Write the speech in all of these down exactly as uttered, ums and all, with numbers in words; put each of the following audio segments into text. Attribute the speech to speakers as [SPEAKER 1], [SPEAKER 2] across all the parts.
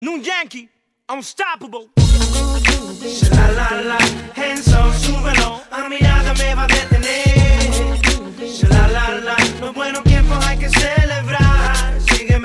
[SPEAKER 1] New Yankee, unstoppable.
[SPEAKER 2] La la la, Henson, súbelo, a mi nada me va a detener. La la la, los buenos tiempos hay que celebrar. Sígueme.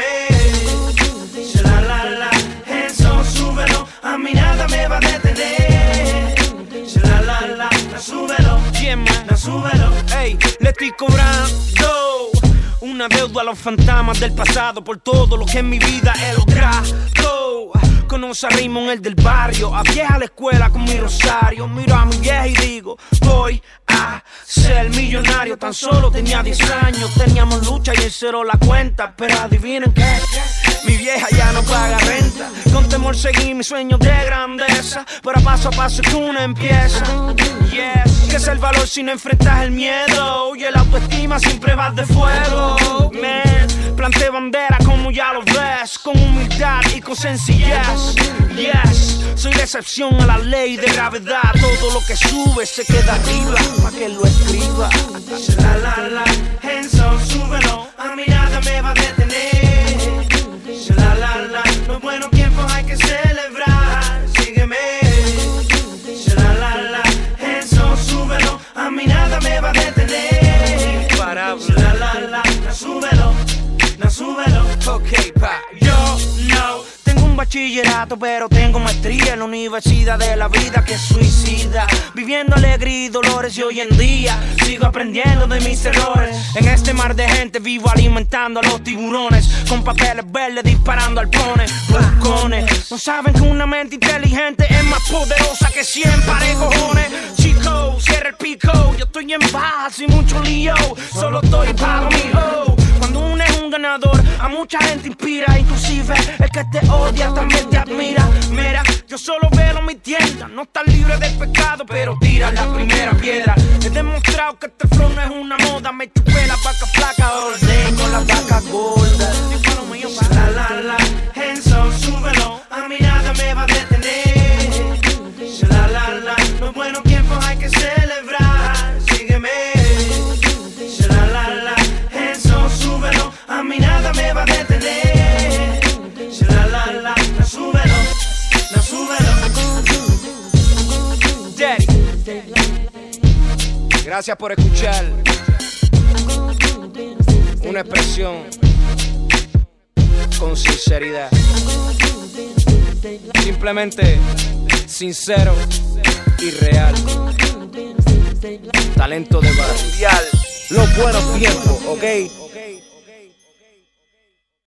[SPEAKER 2] La la la, Henson, súbelo, a mi nada me va a detener. La la la, la súbelo,
[SPEAKER 1] Yeah, man.
[SPEAKER 2] la súbelo.
[SPEAKER 1] Ey, le estoy cobrando una deuda a los fantasmas del pasado por todo lo que en mi vida he logrado. Conoce a Raymond, el del barrio, a vieja a la escuela con mi rosario. Miro a mi vieja y digo, voy a ser millonario. Tan solo tenía diez años, teníamos lucha y él cerró la cuenta. Pero adivinen qué, mi vieja ya no paga renta. Con temor seguí mi sueño de grandeza, pero a paso a paso que uno empieza. Yes, que es el valor si no enfrentas el miedo, y el autoestima siempre va de fuego. Man, planté bandera como ya lo ves, con humildad y con sencillez. Yes, soy la excepción a la ley de gravedad. Todo lo que sube se queda arriba, pa' que lo escriba.
[SPEAKER 2] La la la, Henson, súbelo, a mi nada me va a detener. La la la, los buenos tiempos hay que celebrar. Sígueme. La la la, Henson, súbelo, a mi nada me va a detener.
[SPEAKER 1] Imparable.
[SPEAKER 2] La la la, la súbelo, la súbelo.
[SPEAKER 1] Ok, pa, yo no tengo un bachillerato, pero tengo maestría en la universidad de la vida que suicida. Viviendo alegría y dolores y hoy en día sigo aprendiendo de mis errores. En este mar de gente vivo alimentando a los tiburones, con papeles verdes disparando alpones, buscones. No saben que una mente inteligente es más poderosa que cien pares de cojones. Chico, cierra el pico, yo estoy en paz y mucho lío, solo estoy pago mi ho. Cuando uno es un ganador, a mucha gente inspira, inclusive el que te odia también te admira. Mira, yo solo veo mi tienda, no estás libre del pecado, pero tira la primera piedra. He demostrado que este flow no es una moda, me chupé la vaca flaca, ahora tengo la vaca gorda.
[SPEAKER 2] La la la, Henson, súbelo, a mi nada me va a detener. La la la, los buenos tiempos hay que celebrar. Sígueme. La la la, Henson, súbelo, a mi nada me va a detener. La la la, la súbelo, la súbelo.
[SPEAKER 1] Daddy, gracias por escuchar una expresión con sinceridad, simplemente sincero y real. Talento de mundial, los buenos tiempos, ¿ok?